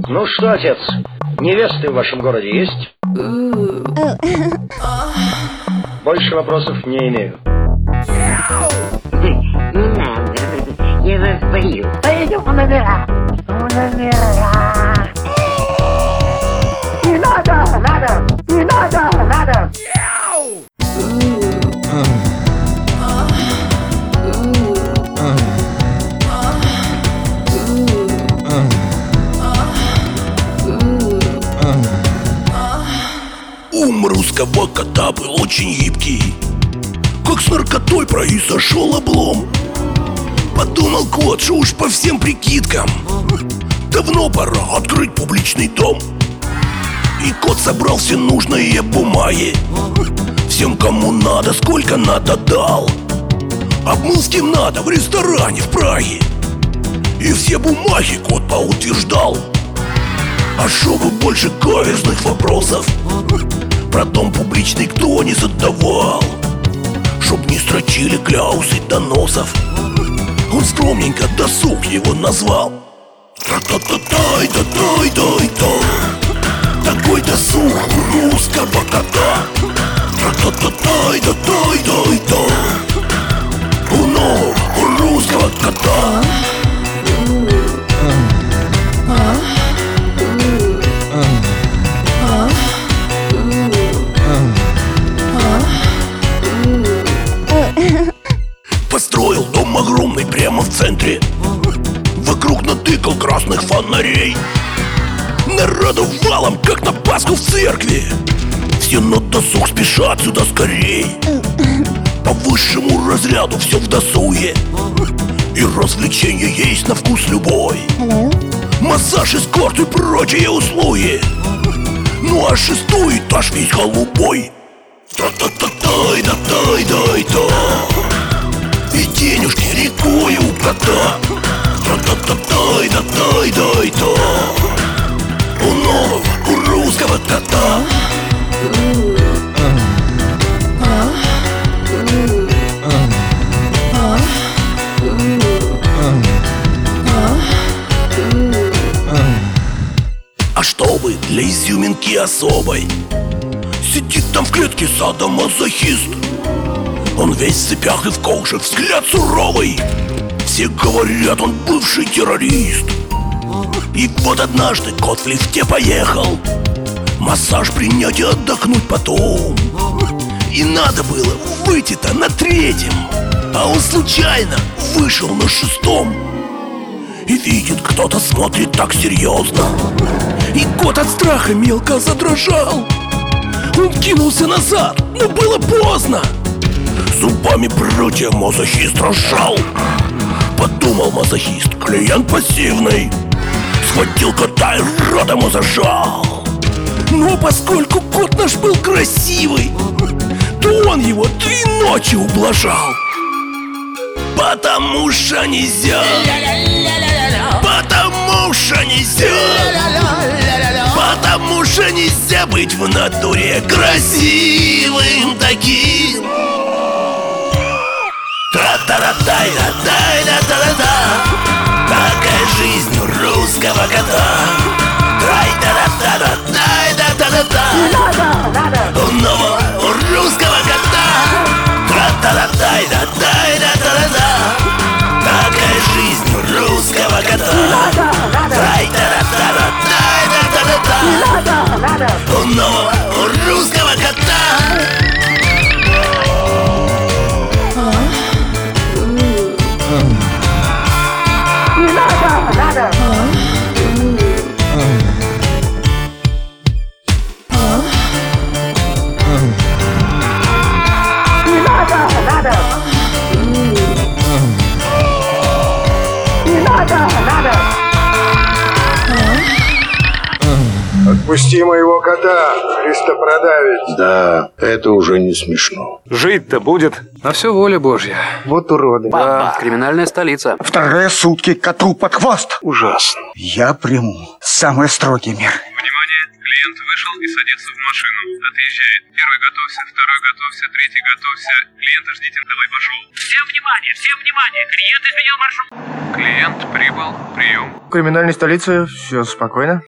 Ну что, отец, невесты в вашем городе есть? Больше вопросов не имею. Не надо, я вас боюсь. Пойдем в номера. В номера. Не надо, не надо. Ум русского кота был очень гибкий, как с наркотой произошел облом. Подумал кот, что уж по всем прикидкам давно пора открыть публичный дом. И кот собрал все нужные бумаги, всем, кому надо, сколько надо дал. Обмыл с кем надо в ресторане в Праге, и все бумаги кот поутверждал. А чтобы больше каверзных вопросов про дом публичный кто не задавал, чтоб не строчили кляусы доносов, он скромненько досуг его назвал. Тра-та-та-тай-та-тай-тай-та. Такой досуг у русского кота. Тра-та-та-тай-та-тай-тай-та. У русского кота. Построил дом огромный прямо в центре, вокруг натыкал красных фонарей. Народу валом, как на Пасху в церкви. Все на досуг спешат сюда скорей. По высшему разряду все в досуге, и развлечения есть на вкус любой. Массаж, эскорт и прочие услуги. Ну а шестой этаж весь голубой. Та-та-та-тай-да-тай-дай-та. И денежки рекой у кота. Та-та-та-тай-да-тай-дай-та. У нового, у русского кота. А чтобы для изюминки особой сидит там в клетке садомазохист. Он весь в цепях и в коже, взгляд суровый. Все говорят, он бывший террорист. И вот однажды кот в лифте поехал массаж принять и отдохнуть потом. И надо было выйти-то на третьем, а он случайно вышел на шестом. И видит, кто-то смотрит так серьезно, и кот от страха мелко задрожал. Он кинулся назад, но было поздно. Зубами прутья мазохист разжал. Подумал мазохист, клиент пассивный. Схватил кота и рот ему зажал. Но поскольку кот наш был красивый, то он его 3 ночи ублажал. Потому что нельзя, потому что нельзя, потому что нельзя быть в натуре красивым таким. Тра-та-ра-тай-ра-тай-ра-та-ра-та. Такая жизнь у русского кота. Трай-та-ра-та-ра-тай-ра-та-ра-та. У нового, у русского кота. Тра-та-ра-тай-ра-тай-ра-та-ра-та. Такая жизнь у русского кота. Трай-та-ра-та-ра-тай-ра-та-ра-та. У нового, у русского кота. Отпусти моего кота, христопродавец. Да, это уже не смешно. Жить-то будет. На все воля Божья. Вот уроды. Да, криминальная столица. 2 сутки коту под хвост. Ужасно. Я приму самые строгие меры. Внимание! Клиент вышел и садится в машину. Отъезжает. 1 готовься, 2 готовься, 3 готовься. Клиента ждите, давай пошел. Всем внимание! Клиент изменил маршрут. Клиент прибыл. Прием. В криминальной столице все спокойно.